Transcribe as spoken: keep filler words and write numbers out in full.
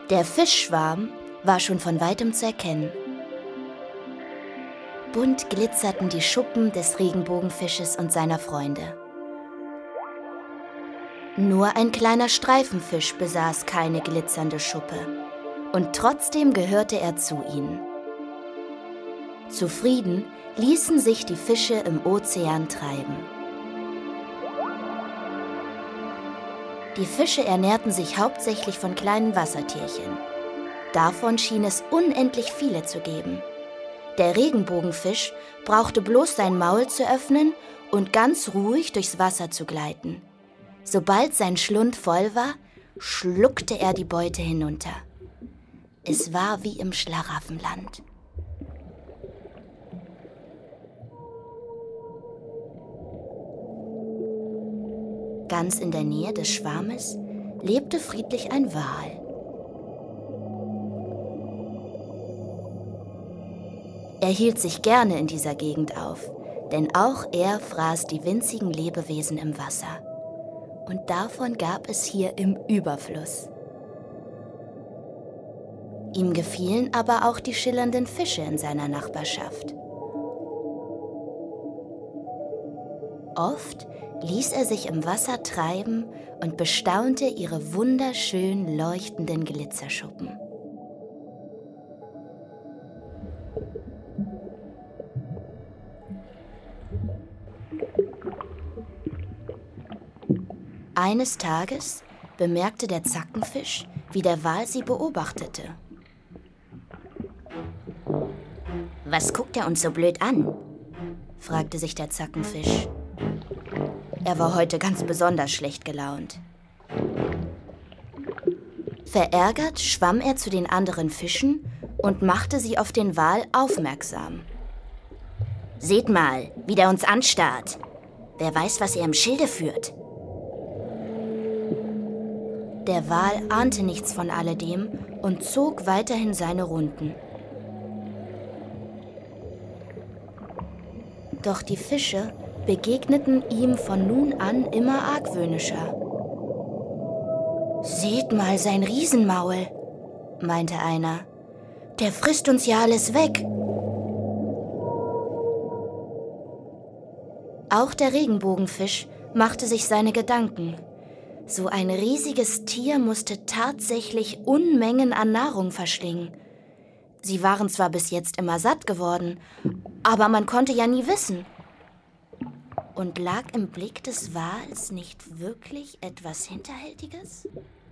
Der Fischschwarm war schon von weitem zu erkennen. Bunt glitzerten die Schuppen des Regenbogenfisches und seiner Freunde. Nur ein kleiner Streifenfisch besaß keine glitzernde Schuppe, und trotzdem gehörte er zu ihnen. Zufrieden ließen sich die Fische im Ozean treiben. Die Fische ernährten sich hauptsächlich von kleinen Wassertierchen. Davon schien es unendlich viele zu geben. Der Regenbogenfisch brauchte bloß sein Maul zu öffnen und ganz ruhig durchs Wasser zu gleiten. Sobald sein Schlund voll war, schluckte er die Beute hinunter. Es war wie im Schlaraffenland. Ganz in der Nähe des Schwarmes lebte friedlich ein Wal. Er hielt sich gerne in dieser Gegend auf, denn auch er fraß die winzigen Lebewesen im Wasser. Und davon gab es hier im Überfluss. Ihm gefielen aber auch die schillernden Fische in seiner Nachbarschaft. Oft ließ er sich im Wasser treiben und bestaunte ihre wunderschön leuchtenden Glitzerschuppen. Eines Tages bemerkte der Zackenfisch, wie der Wal sie beobachtete. »Was guckt er uns so blöd an?« fragte sich der Zackenfisch. Er war heute ganz besonders schlecht gelaunt. Verärgert schwamm er zu den anderen Fischen und machte sie auf den Wal aufmerksam. »Seht mal, wie der uns anstarrt. Wer weiß, was er im Schilde führt.« Der Wal ahnte nichts von alledem und zog weiterhin seine Runden. Doch die Fische begegneten ihm von nun an immer argwöhnischer. »Seht mal sein Riesenmaul«, meinte einer. »Der frisst uns ja alles weg.« Auch der Regenbogenfisch machte sich seine Gedanken. So ein riesiges Tier musste tatsächlich Unmengen an Nahrung verschlingen. Sie waren zwar bis jetzt immer satt geworden, aber man konnte ja nie wissen. Und lag im Blick des Wals nicht wirklich etwas Hinterhältiges?